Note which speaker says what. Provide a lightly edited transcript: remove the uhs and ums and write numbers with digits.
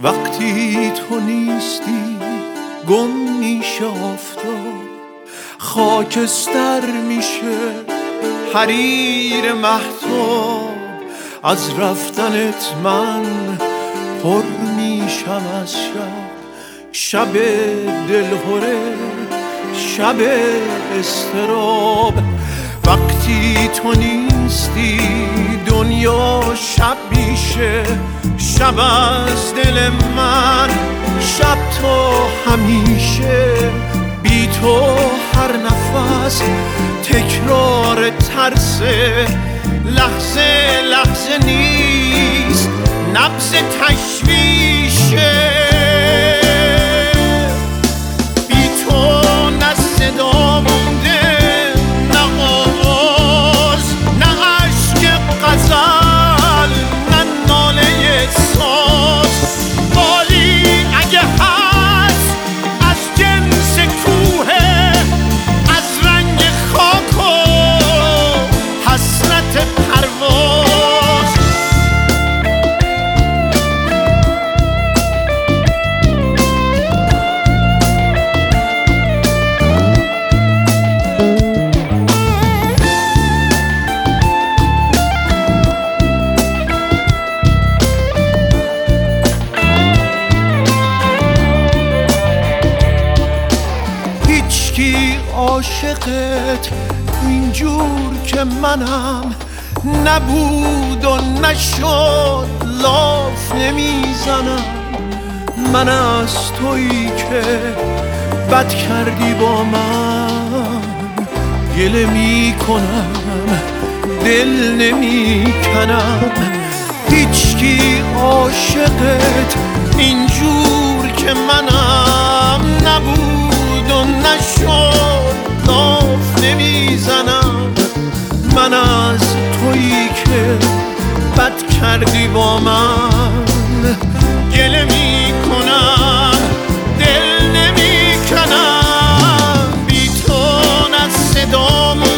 Speaker 1: وقتی تو نیستی گم میشه آفتاب، خاکستر میشه حریر مهتاب. از رفتنت من پر میشم از شب دلهره، شب اضطراب. وقتی تو نیستی دنیا شب میشه، شب از دل من، شب تا همیشه. بی تو هر نفس تکرار ترسه، لحظه لحظه نیست نبض تشویشه. بی تو نه صدا مونده، نه آواز، نه عشق غزل، نه ناله ساز. بالی اگه هست از جنس کوه، از رنگ خاک و حسرت پرواز. هیچکی عاشقت اینجور که منم نبود و نشد، لاف نمیزنم. من از تویی که بد کردی با من گله میکنم، دل نمیکنم. هیچکی عاشقت اینجور که منم نبود و نشد، لاف نمیزنم. من از تویی که بد کردی با من گله میکنم، دل نمیکنم. بی تو نه صدا